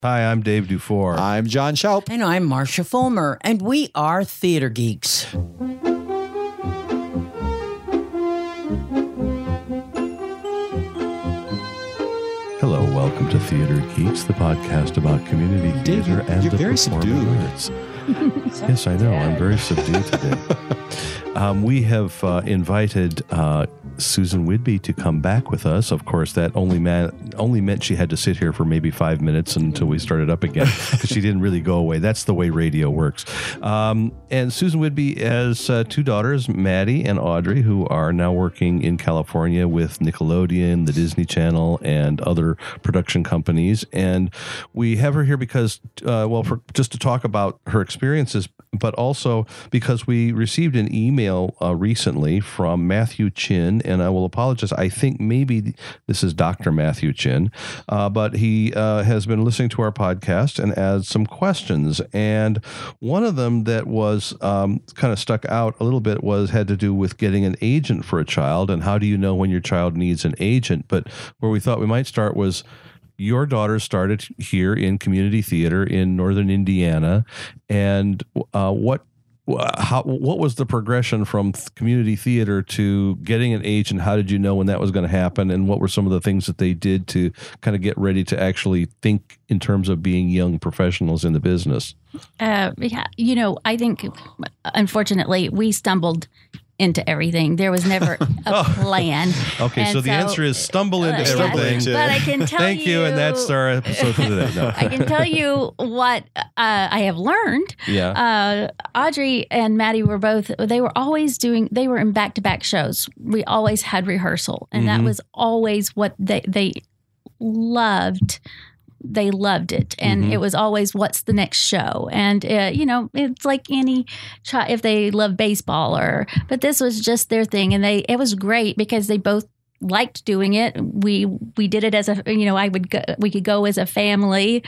Hi, I'm Dave Dufour. I'm John Schaup. And I'm Marcia Fulmer, and we are Theater Geeks. Hello, welcome to Theater Geeks, the podcast about community theater and you're the very performing subdued. arts. Yes, I know. I'm very subdued today. We have invited Susan Whidbey to come back with us. Of course, that only meant she had to sit here for maybe 5 minutes until we started up again, because she didn't really go away. That's the way radio works. And Susan Whidbey has two daughters, Maddie and Audrey, who are now working in California with Nickelodeon, the Disney Channel, and other production companies. And we have her here because, just to talk about her experiences, but also because we received an email recently from Matthew Chin, and I will apologize. I think maybe this is Dr. Matthew Chin, but he has been listening to our podcast and adds some questions. And one of them that was kind of stuck out a little bit had to do with getting an agent for a child, and how do you know when your child needs an agent? But where we thought we might start was, your daughter started here in community theater in northern Indiana, and what was the progression from community theater to getting an agent? How did you know when that was going to happen, and what were some of the things that they did to kind of get ready to actually think in terms of being young professionals in the business? I think, unfortunately, we stumbled into everything. There was never a plan. Okay, and so the answer is stumble into everything. Yes, but I can tell Thank you, and that's our episode for today. No. I can tell you what I have learned. Yeah. Audrey and Maddie they were in back-to-back shows. We always had rehearsal, and that was always what they loved. They loved it, and it was always, what's the next show? And it's like any child, if they love baseball, but this was just their thing, and it was great because they both liked doing it. We did it as we could go as a family,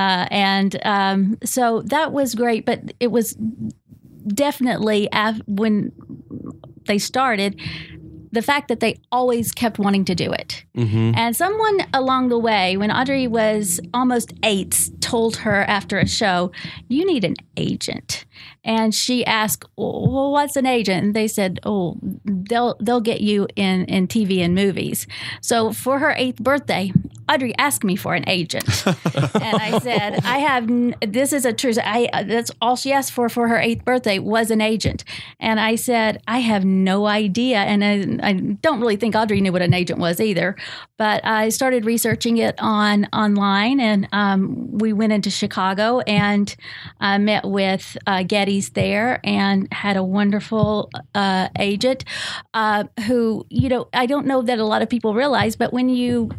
so that was great. But it was definitely when they started, the fact that they always kept wanting to do it. And someone along the way, when Audrey was almost 8, told her after a show, "You need an agent." And she asked, "Well, what's an agent?" And they said, "Oh, they'll get you in TV and movies." So for her 8th birthday, Audrey asked me for an agent. And I said, this is a truth. That's all she asked for her 8th birthday was an agent. And I said, I have no idea. And I don't really think Audrey knew what an agent was either. But I started researching it online, and we went into Chicago and met with Getty's there and had a wonderful agent who, I don't know that a lot of people realize, but when you...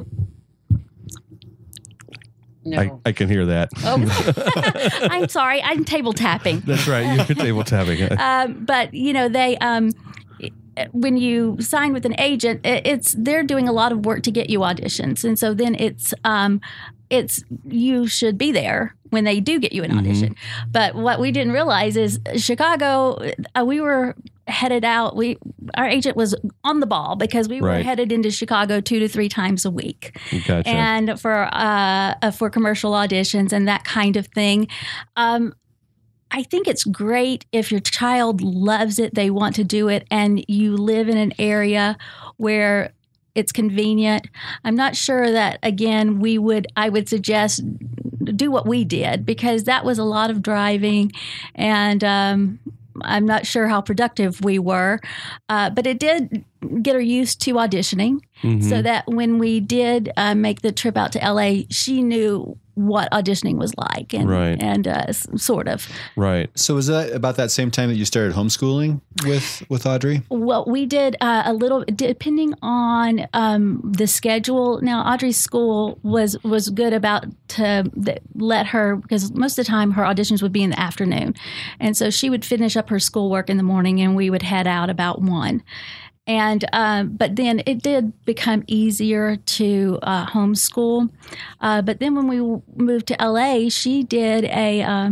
No. I can hear that. Oh, I'm sorry. I'm table tapping. That's right. You're table tapping. But they when you sign with an agent, they're doing a lot of work to get you auditions, and so then it's you should be there when they do get you an audition. But what we didn't realize is Chicago, we were headed out. Our agent was on the ball because we were headed into Chicago 2 to 3 times a week. Gotcha. And for commercial auditions and that kind of thing. I think it's great if your child loves it, they want to do it, and you live in an area where it's convenient. I'm not sure that, again, I would suggest do what we did, because that was a lot of driving, and I'm not sure how productive we were, but it did get her used to auditioning, so that when we did make the trip out to LA, she knew what auditioning was like, and sort of. Right. So was that about that same time that you started homeschooling with Audrey? Well, we did a little, depending on the schedule. Now, Audrey's school was good about to let her, because most of the time her auditions would be in the afternoon. And so she would finish up her schoolwork in the morning, and we would head out about 1. And but then it did become easier to homeschool. But then when we moved to LA, she did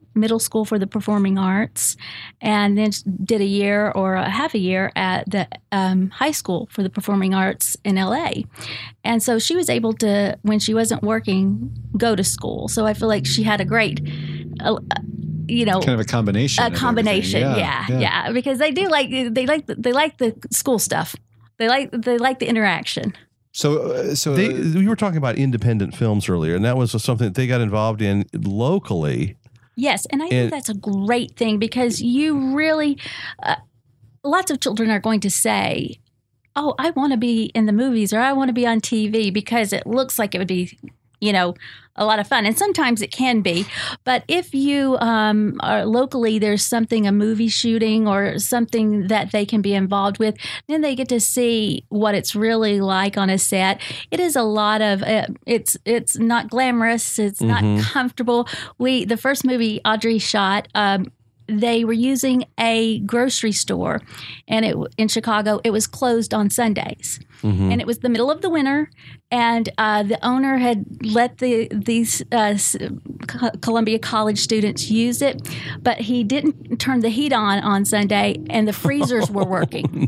middle school for the performing arts, and then did a year or a half a year at the high school for the performing arts in LA. And so she was able to, when she wasn't working, go to school. So I feel like she had a great, kind of a combination. Yeah, because they like the school stuff. They like the interaction. So we were talking about independent films earlier, and that was something that they got involved in locally. Yes, and I think that's a great thing because you really, lots of children are going to say, "Oh, I want to be in the movies," or "I want to be on TV," because it looks like it would be, a lot of fun. And sometimes it can be. But if you are locally, there's something, a movie shooting or something that they can be involved with, then they get to see what it's really like on a set. It is a lot of, it's not glamorous. It's not comfortable. The first movie Audrey shot, they were using a grocery store, and in Chicago, it was closed on Sundays. And it was the middle of the winter, and the owner had let these Columbia College students use it, but he didn't turn the heat on Sunday, and the freezers were working.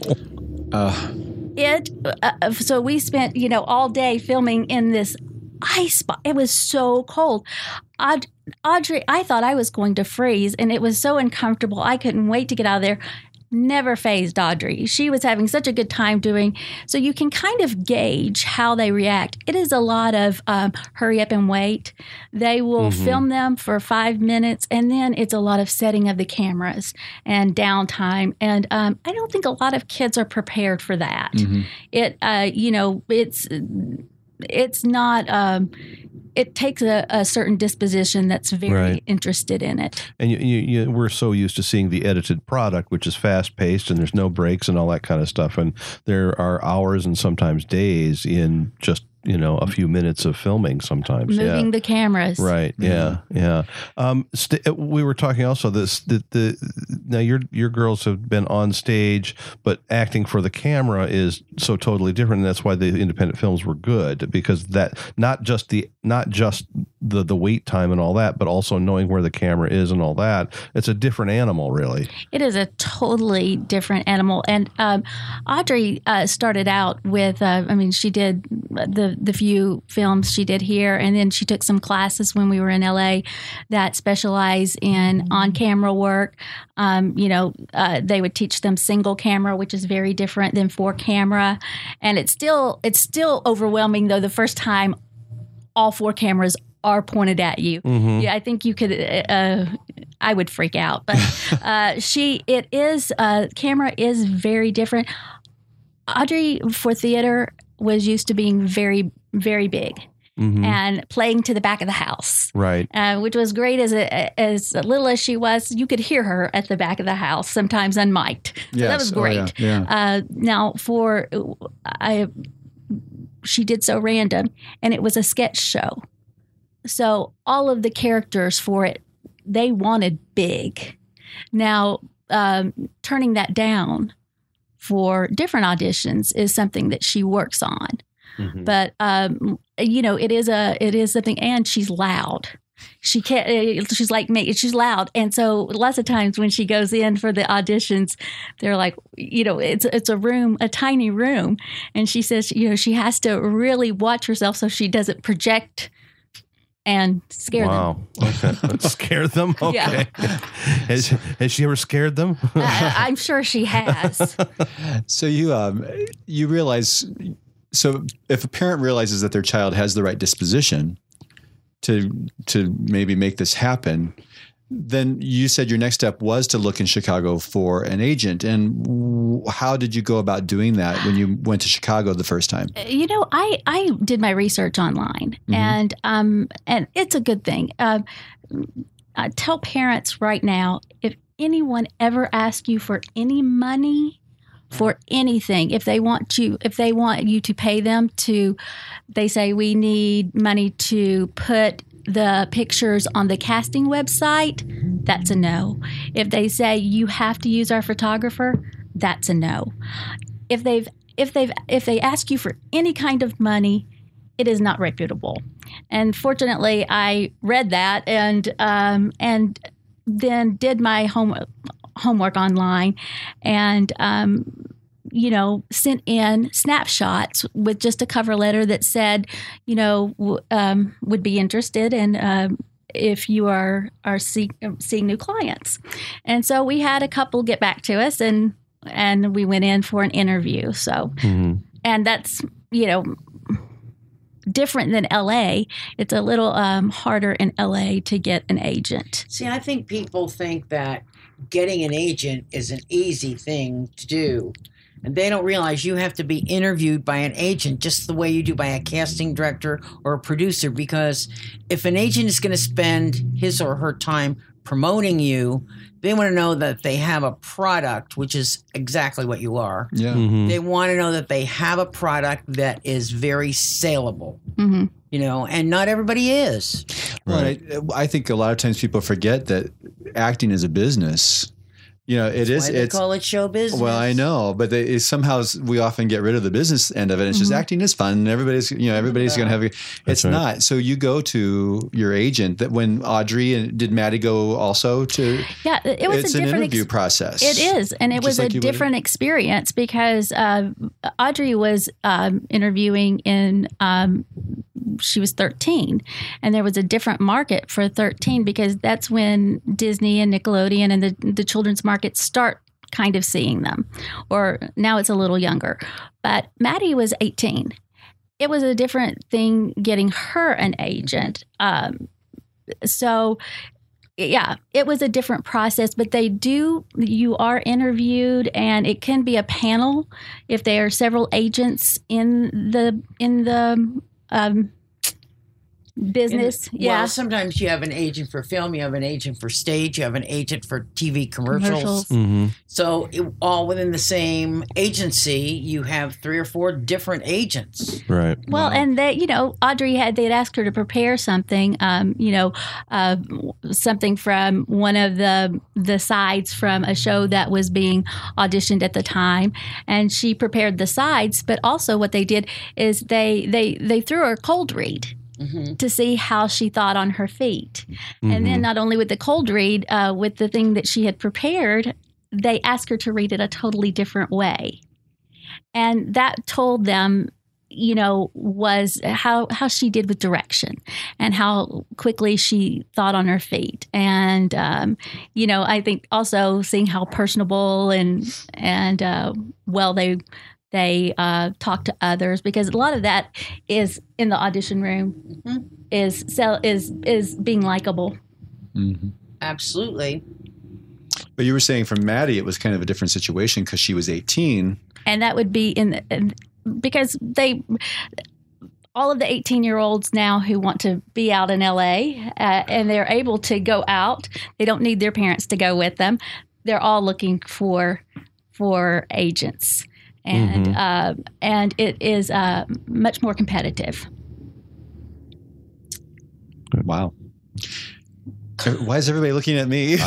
So we spent, all day filming in this ice spot. It was so cold. Audrey, I thought I was going to freeze, and it was so uncomfortable. I couldn't wait to get out of there. Never fazed Audrey. She was having such a good time doing. So you can kind of gauge how they react. It is a lot of hurry up and wait. They will film them for 5 minutes, and then it's a lot of setting of the cameras and downtime. And I don't think a lot of kids are prepared for that. It's not. It takes a certain disposition that's very interested in it. And we're so used to seeing the edited product, which is fast-paced and there's no breaks and all that kind of stuff. And there are hours and sometimes days in just, a few minutes of filming sometimes. Moving the cameras. Right. Yeah. Yeah. We were talking also now your girls have been on stage, but acting for the camera is so totally different. And that's why the independent films were good, because that not just the wait time and all that, but also knowing where the camera is and all that. It's a different animal, really. It is a totally different animal. And Audrey started out with, she did the few films she did here, and then she took some classes when we were in LA that specialize in on-camera work. They would teach them single camera, which is very different than 4-camera. And it's still overwhelming, though, the first time all 4 cameras are pointed at you. Yeah, I think you could, I would freak out. But camera is very different. Audrey, for theater, was used to being very, very big and playing to the back of the house. Right. Which was great as little as she was. You could hear her at the back of the house, sometimes unmiked. So that was great. Now, she did So Random, and it was a sketch show. So all of the characters for it, they wanted big. Now, turning that down for different auditions is something that she works on. But it is something, and she's loud. She can't. She's like me. She's loud, and so lots of times when she goes in for the auditions, they're like, it's a room, a tiny room, and she says, she has to really watch herself so she doesn't project and scare them. Wow. Okay. Scare them? Okay. Yeah. Has she ever scared them? I'm sure she has. So you realize, so if a parent realizes that their child has the right disposition to maybe make this happen, then you said your next step was to look in Chicago for an agent. And how did you go about doing that when you went to Chicago the first time? I did my research online, and it's a good thing. I tell parents right now, if anyone ever asks you for any money for anything, if they want you to pay them they say we need money to put the pictures on the casting website, that's a no. If they say you have to use our photographer, that's a no. If they ask you for any kind of money, it is not reputable. And fortunately, I read that and then did my homework online and sent in snapshots with just a cover letter that said, would be interested in if you are seeing new clients. And so we had a couple get back to us and we went in for an interview. So, and that's, different than LA. It's a little harder in LA to get an agent. See, I think people think that getting an agent is an easy thing to do. And they don't realize you have to be interviewed by an agent just the way you do by a casting director or a producer. Because if an agent is going to spend his or her time promoting you, they want to know that they have a product, which is exactly what you are. Yeah. They want to know that they have a product that is very saleable, and not everybody is. Right. I think a lot of times people forget that acting is a business. It is. They call it show business. Well, I know, but somehow we often get rid of the business end of it. It's just acting is fun, and everybody's going to have. It's right. Not. So you go to your agent. That when Audrey and did Maddie go also to? Yeah, it was it's a an different interview process. It is, and it was a different experience because Audrey was interviewing in. She was 13, and there was a different market for 13 because that's when Disney and Nickelodeon and the children's markets start kind of seeing them, or now it's a little younger. But Maddie was 18. It was a different thing getting her an agent. So yeah, it was a different process, but you are interviewed, and it can be a panel if there are several agents in the business. Well, sometimes you have an agent for film, you have an agent for stage, you have an agent for TV commercials. So all within the same agency, you have 3 or 4 different agents. Right. Well, and they, Audrey they'd asked her to prepare something, something from one of the sides from a show that was being auditioned at the time, and she prepared the sides. But also, what they did is they threw her a cold read. To see how she thought on her feet. And then not only with the cold read, with the thing that she had prepared, they asked her to read it a totally different way. And that told them, was how she did with direction and how quickly she thought on her feet. And, I think also seeing how personable and well they talk to others, because a lot of that is in the audition room is being likable. Absolutely. But you were saying for Maddie, it was kind of a different situation because she was 18. And that would be because all of the 18-year-olds now who want to be out in LA and they're able to go out, they don't need their parents to go with them. They're all looking for agents. And it is much more competitive. Wow. Why is everybody looking at me?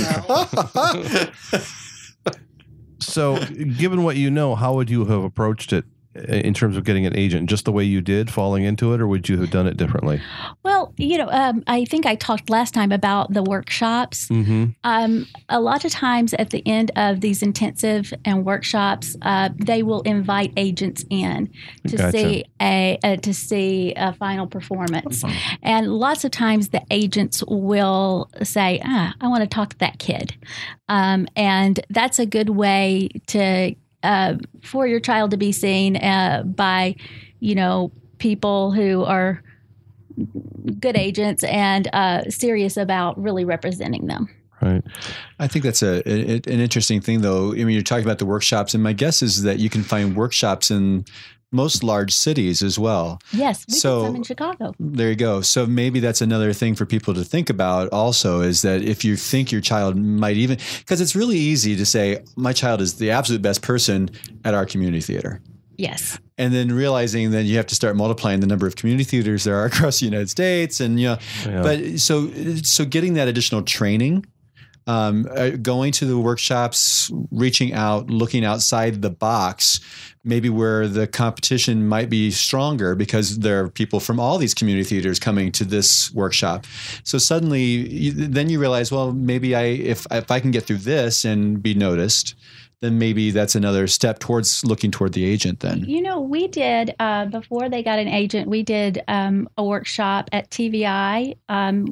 So, given what you know, how would you have approached it in terms of getting an agent? Just the way you did, falling into it, or would you have done it differently? Well, I think I talked last time about the workshops. A lot of times at the end of these intensive and workshops, they will invite agents in to see a final performance. And lots of times the agents will say, I want to talk to that kid. And that's a good way to for your child to be seen by, people who are good agents and serious about really representing them. Right. I think that's an interesting thing, though. I mean, you're talking about the workshops, and my guess is that you can find workshops in most large cities as well. Yes, we did some in Chicago. There you go. So maybe that's another thing for people to think about also, is that if you think your child might even, because it's really easy to say, my child is the absolute best person at our community theater. Yes. And then realizing that you have to start multiplying the number of community theaters there are across the United States. And, but so getting that additional training going to the workshops, reaching out, looking outside the box, maybe where the competition might be stronger because there are people from all these community theaters coming to this workshop. So suddenly, then you realize, well, maybe if I can get through this and be noticed, then maybe that's another step towards looking toward the agent then. We did, before they got an agent, we did a workshop at TVI. And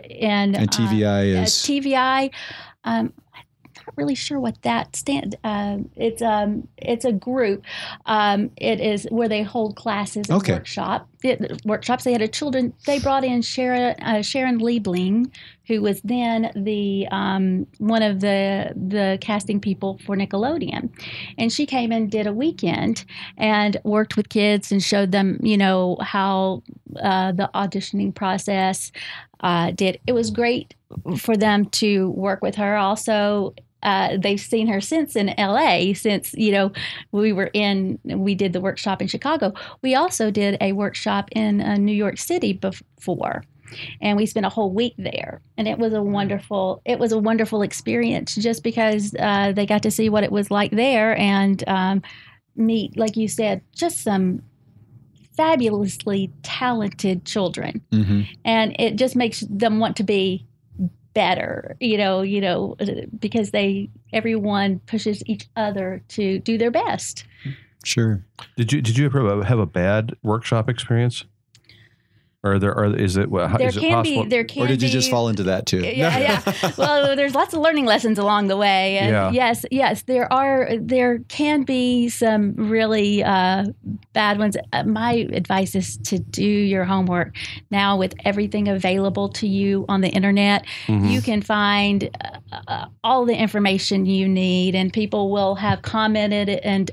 TVI is? TVI, I'm not really sure what that stands. It's a group. It is where they hold classes and workshops. They had they brought in Sharon Liebling, who was then the one of the casting people for Nickelodeon, and she came and did a weekend and worked with kids and showed them, how the auditioning process did. It was great for them to work with her. Also, they've seen her since in LA, since, we did the workshop in Chicago. We also did a workshop in New York City before, and we spent a whole week there. And it was a wonderful experience just because they got to see what it was like there and meet, like you said, just some fabulously talented children. Mm-hmm. And it just makes them want to be better, because everyone pushes each other to do their best. Sure. Did you ever have a bad workshop experience? Or is it possible? Or did you just fall into that too? Yeah. Well, there's lots of learning lessons along the way. And yes, there can be some really bad ones. My advice is to do your homework. Now, with everything available to you on the internet, mm-hmm. you can find all the information you need, and people will have commented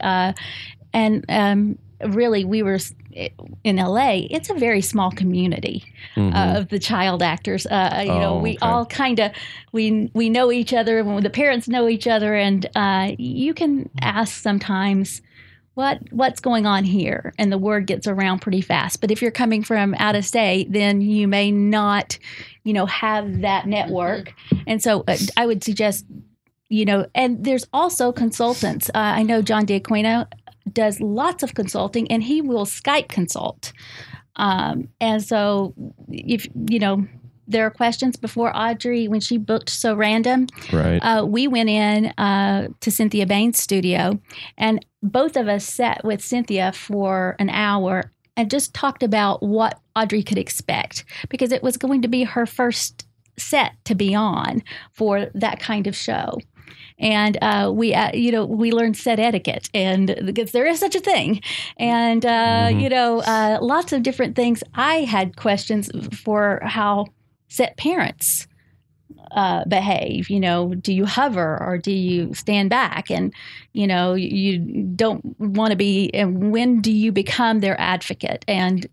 and really, we were in LA. It's a very small community mm-hmm. Of the child actors. We all kind of we know each other. The parents know each other, and you can ask sometimes what's going on here, and the word gets around pretty fast. But if you're coming from out of state, then you may not, have that network. And so I would suggest, and there's also consultants. I know John D'Aquino does lots of consulting, and he will Skype consult. And so if, there are questions before Audrey, when she booked So Random, right. We went in to Cynthia Bain's studio, and both of us sat with Cynthia for an hour and just talked about what Audrey could expect, because it was going to be her first set to be on for that kind of show. And we learned set etiquette, and because there is such a thing, and mm-hmm. Lots of different things. I had questions for how set parents behave. Do you hover or do you stand back? And you don't want to be. And when do you become their advocate? And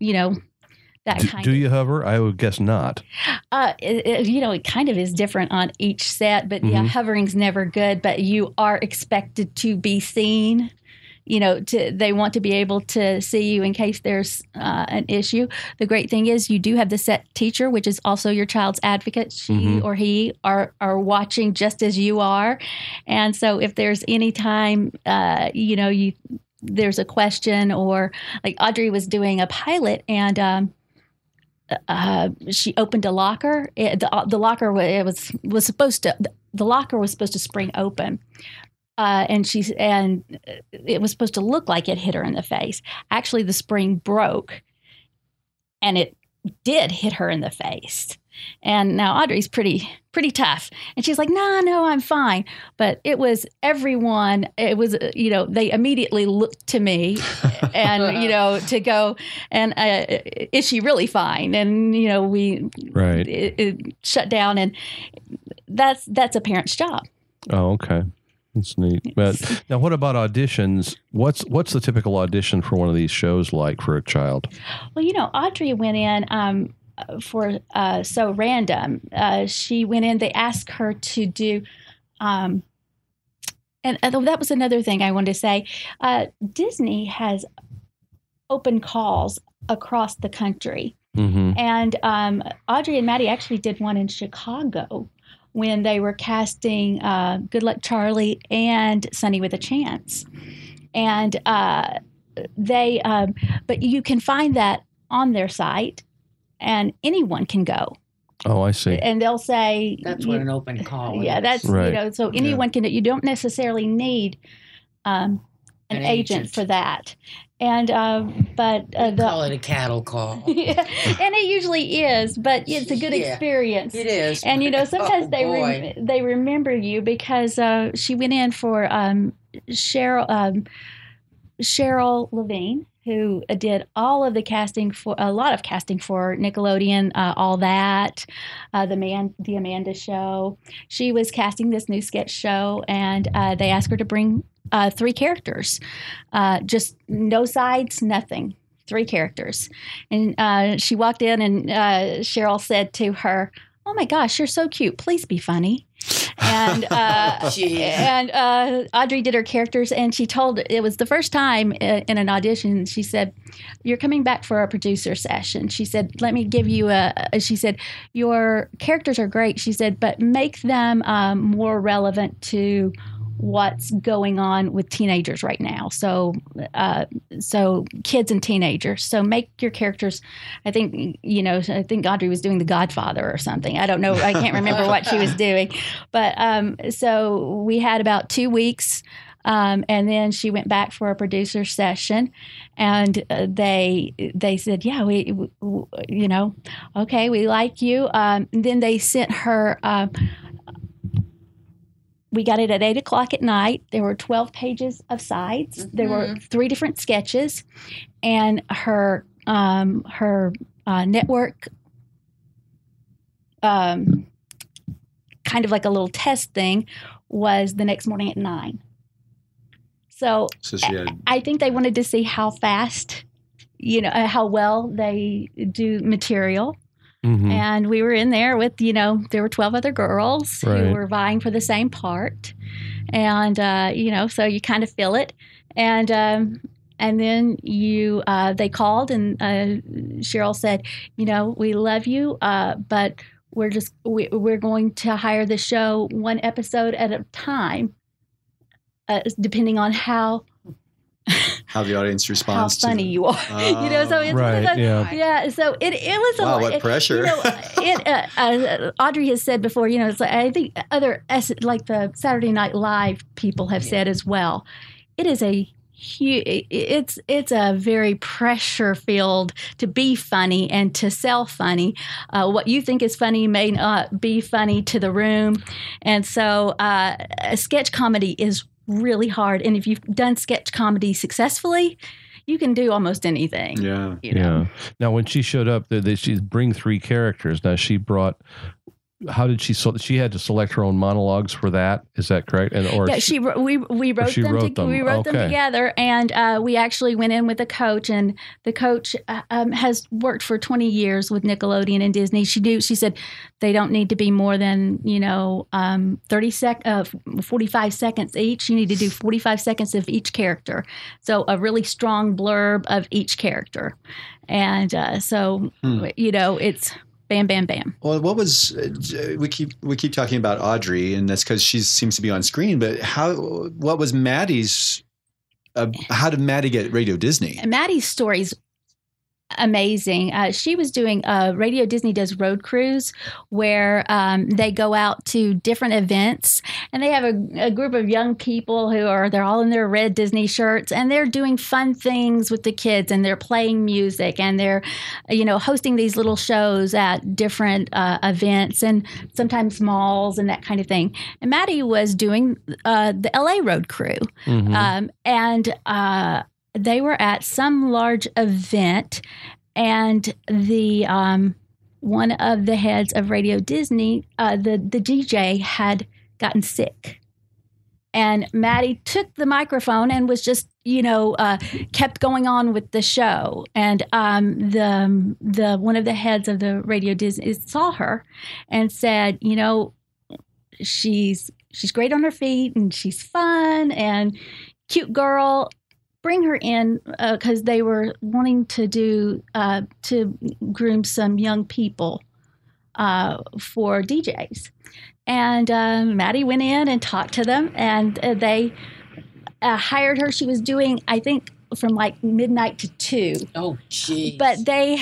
Do you hover? I would guess not. It kind of is different on each set, but mm-hmm. Hovering's never good. But you are expected to be seen. They want to be able to see you in case there's an issue. The great thing is you do have the set teacher, which is also your child's advocate. She mm-hmm. or he are watching just as you are, and so if there's any time, there's a question, or like Audrey was doing a pilot and. She opened a locker. The locker was supposed to spring open, and it was supposed to look like it hit her in the face. Actually, the spring broke, and it did hit her in the face. And now Audrey's pretty tough, and she's like, "No, I'm fine." But it was everyone. It was they immediately looked to me, and to go and is she really fine? And it shut down, and that's a parent's job. Oh, okay. That's neat. But now, what about auditions? What's the typical audition for one of these shows like for a child? Well, Audrey went in for So Random. She went in. They asked her to do, and that was another thing I wanted to say. Disney has open calls across the country, mm-hmm. and Audrey and Maddie actually did one in Chicago. when they were casting Good Luck Charlie and Sunny with a Chance. And but you can find that on their site, and anyone can go. Oh, I see. And they'll say That's what an open call yeah, is. that's Right. so anyone can. You don't necessarily need an agent for that. And but We call it a cattle call. yeah, and it usually is, but it's a good Yeah, experience. It is. And sometimes boy. they remember you because she went in for Cheryl Levine, who did all of the casting for a lot of casting for Nickelodeon, All That, the Amanda Show. She was casting this new sketch show, and they asked her to bring 3 characters, just no sides, nothing. 3 characters, and she walked in, and Cheryl said to her, "Oh my gosh, you're so cute. Please be funny." And Audrey did her characters, and she told it was the first time in an audition. She said, "You're coming back for a producer session." She said, "Let me give you she said, "Your characters are great." She said, "But make them more relevant to what's going on with teenagers right now. So kids and teenagers. So make your characters." I think Audrey was doing The Godfather or something. I don't know. I can't remember what she was doing. But so we had about 2 weeks. And then she went back for a producer session, and they said, "Yeah, we okay, we like you." Then they sent her. We got it at 8:00 at night. There were 12 pages of sides. There were 3 different sketches, and her network, kind of like a little test thing, was the next morning at 9. So she had, I think they wanted to see how fast, how well they do material. Mm-hmm. And we were in there with, there were 12 other girls Right. who were vying for the same part. And, so you kind of feel it. And then they called, and Cheryl said, "We love you, but we're going to hire the show 1 episode at a time, depending on how the audience responds how funny you are." So it's Right, one of those, yeah. so it was a Wow, lot. what pressure. Audrey has said before, it's like, I think other, like the Saturday Night Live people have said as well, it is a huge, it's a very pressure filled to be funny and to sell funny. What you think is funny may not be funny to the room. And so a sketch comedy is really hard. And if you've done sketch comedy successfully, you can do almost anything. Yeah. Yeah. Now, when she showed up, she'd bring 3 characters. Now, she brought. How did she? She had to select her own monologues for that. Is that correct? And we wrote them. We wrote them together, and we actually went in with a coach. And the coach has worked for 20 years with Nickelodeon and Disney. She said they don't need to be more than 45 seconds each. You need to do 45 seconds of each character. So a really strong blurb of each character, and it's. Bam, bam, bam. Well, what was we keep talking about Audrey, and that's because she seems to be on screen. But what was Maddie's? How did Maddie get Radio Disney? Maddie's story's amazing. She was doing Radio Disney does road cruise, where they go out to different events, and they have a group of young people they're all in their red Disney shirts, and they're doing fun things with the kids, and they're playing music, and they're hosting these little shows at different events, and sometimes malls and that kind of thing. And Maddie was doing the LA road crew, and they were at some large event, and the one of the heads of Radio Disney, the DJ, had gotten sick. And Maddie took the microphone and was just, kept going on with the show. And the one of the heads of the Radio Disney saw her and said, she's great on her feet, and she's fun and cute girl. Bring her in, because they were wanting to do to groom some young people for DJs. And Maddie went in and talked to them, and they hired her. She was doing, I think, from like midnight to 2. Oh, geez. But they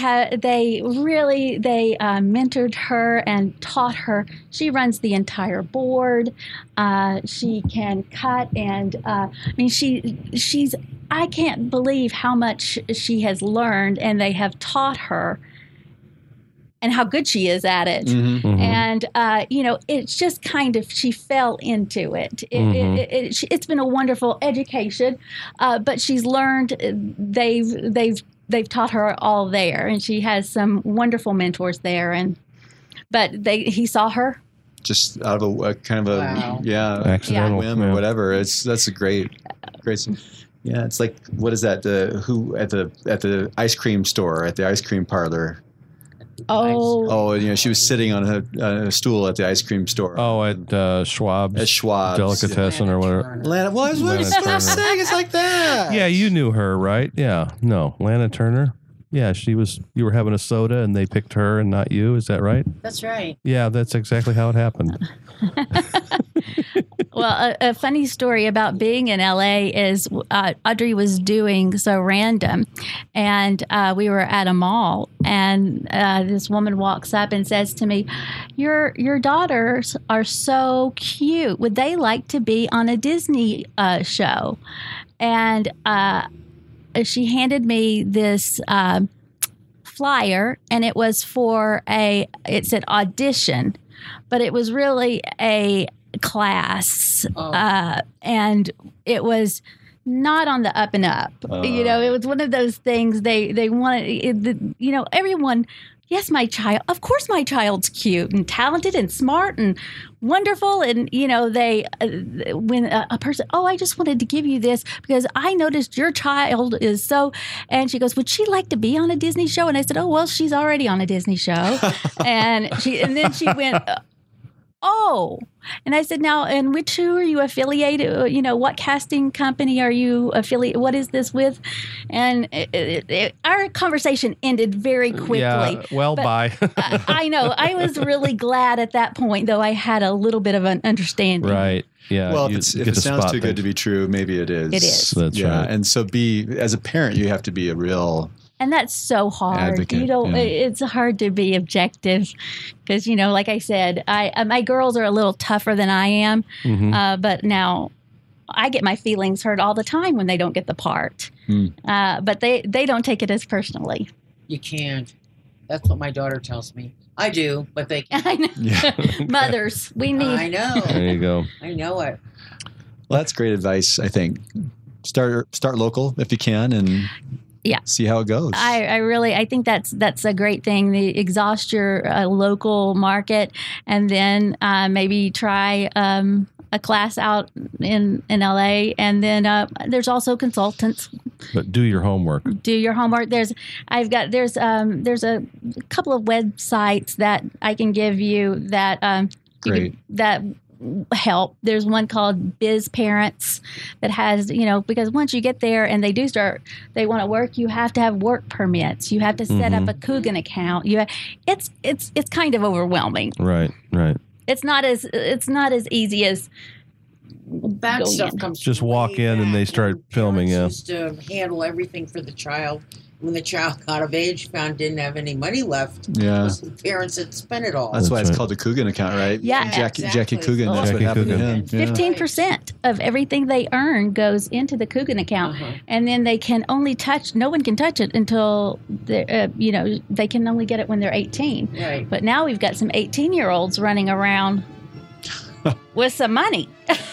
mentored her and taught her. She runs the entire board. She can cut, and she's. I can't believe how much she has learned, and they have taught her, and how good she is at it. Mm-hmm. Mm-hmm. And, it's just kind of, she fell into it. It's been a wonderful education, but she's learned, they've taught her all there, and she has some wonderful mentors there. But he saw her. Just out of a kind of a, Wow. Accidental whim or whatever. That's a great. Yeah, it's like, what is that? Who at the ice cream store, at the ice cream parlor. Oh, She was sitting on a stool at the ice cream store. Oh, at Schwab's. At Schwab's. Delicatessen or whatever. Lana, what I'm saying? It's like that. Yeah, you knew her, right? Yeah. No, Lana Turner. Yeah, you were having a soda and they picked her and not you. Is that right? That's right. Yeah, that's exactly how it happened. Well, a funny story about being in LA is Audrey was doing So Random, and we were at a mall, and this woman walks up and says to me, your daughters are so cute. Would they like to be on a Disney show? And she handed me this flyer, and it was for it said audition, but it was really a class, and it was not on the up and up. It was one of those things they wanted. Everyone. Yes, of course my child's cute and talented and smart and wonderful. And, when a person, I just wanted to give you this because I noticed your child is so, and she goes, would she like to be on a Disney show? And I said, well, she's already on a Disney show. and then she went, and I said, now, and who are you affiliated? What casting company are you affiliated? What is this with? And our conversation ended very quickly. Yeah, bye. I know. I was really glad at that point, though I had a little bit of an understanding. Right. Yeah. Well, if it sounds too good to be true, maybe it is. It is. That's right. And so as a parent, you have to be a real... And that's so hard. Advocate, It's hard to be objective because, like I said, my girls are a little tougher than I am. Mm-hmm. But now I get my feelings hurt all the time when they don't get the part. But they don't take it as personally. You can't. That's what my daughter tells me. I do, but they can't. I know. Yeah. Mothers, we need. I know. There you go. I know it. Well, that's great advice, I think. Start local if you can, and see how it goes. I think that's a great thing. Exhaust your local market, and then maybe try a class out in LA, and then there's also consultants. But do your homework. Do your homework. There's a couple of websites that I can give you that that help. There's one called Biz Parents that has, because once you get there and they want to work, you have to have work permits. You have to set up a Coogan account. It's kind of overwhelming. Right. It's not as easy as that stuff comes. Just walk in and they start filming. Yeah. Used to handle everything for the child. When the child got of age, didn't have any money left. Yeah, the parents had spent it all. That's why it's called the Coogan account, right? Yeah, Jackie Coogan. That's what happened to him. 15% of everything they earn goes into the Coogan account, and then they can only no one can touch it until they can only get it when they're 18. Right. But now we've got some 18-year-olds running around with some money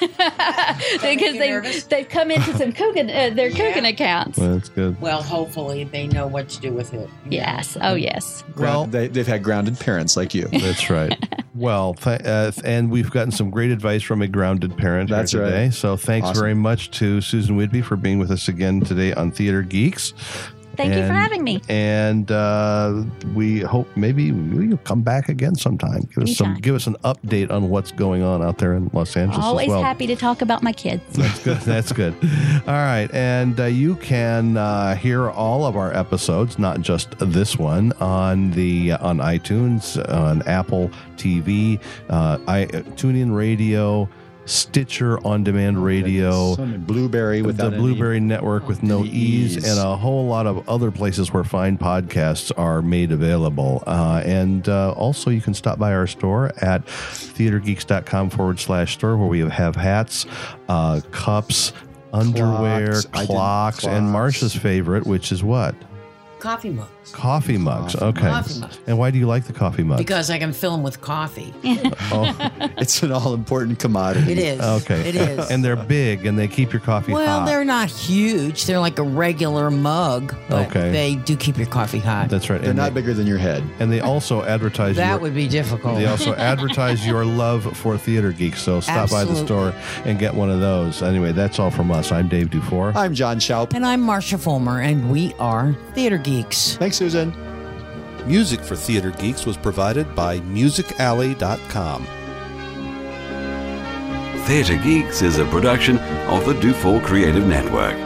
because they've come into some Coogan Coogan accounts. Well, that's good. Well, hopefully they know what to do with it. Yes. Oh, yes. Well, they've had grounded parents like you. That's right. Well, and we've gotten some great advice from a grounded parent here today. Right. So thanks very much to Susan Whidbey for being with us again today on Theater Geeks. Thank you for having me. And we hope maybe you'll come back again sometime. Give us an update on what's going on out there in Los Angeles. Always as well. Happy to talk about my kids. That's good. That's good. All right, and you can hear all of our episodes, not just this one, on iTunes, on Apple TV, TuneIn Radio, Stitcher On Demand Radio, Blueberry the Blueberry Network with no E's, and a whole lot of other places where fine podcasts are made available. And also, you can stop by our store at theatergeeks.com/store, where we have hats, cups, underwear, clocks, and Marsha's favorite, which is what? Coffee mugs. Coffee mugs. Okay. Coffee mugs. And why do you like the coffee mugs? Because I can fill them with coffee. It's an all-important commodity. It is. Okay. It is. And they're big, and they keep your coffee hot. Well, they're not huge. They're like a regular mug, but they do keep your coffee hot. That's right. They're not bigger than your head. And they also advertise that would be difficult. They also advertise your love for Theater Geeks, so stop by the store and get one of those. Anyway, that's all from us. I'm Dave Dufour. I'm John Schaup. And I'm Marsha Fulmer, and we are Theater Geeks. Thanks, Susan. Music for Theater Geeks was provided by MusicAlley.com. Theater Geeks is a production of the Dufour Creative Network.